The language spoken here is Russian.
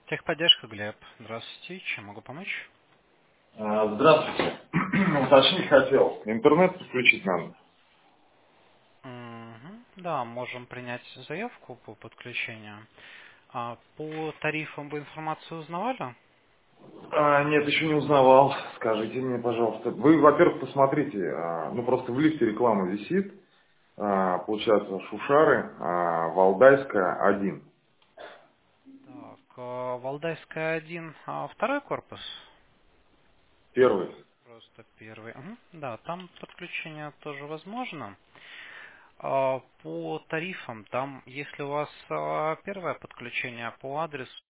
Техподдержка, Глеб. Здравствуйте. Чем могу помочь? Здравствуйте. Уточнить хотел. Интернет подключить надо. Мгм. Да, можем принять заявку по подключению. По тарифам вы информацию узнавали? Нет, еще не узнавал. Скажите мне, пожалуйста. Вы, во-первых, посмотрите. Ну, просто в лифте реклама висит. Получается, Шушары, Валдайская, 1. Так, Валдайская 1, второй корпус? Первый. Просто первый. Мгм. Да, там подключение тоже возможно. По тарифам, там, если у вас первое подключение по адресу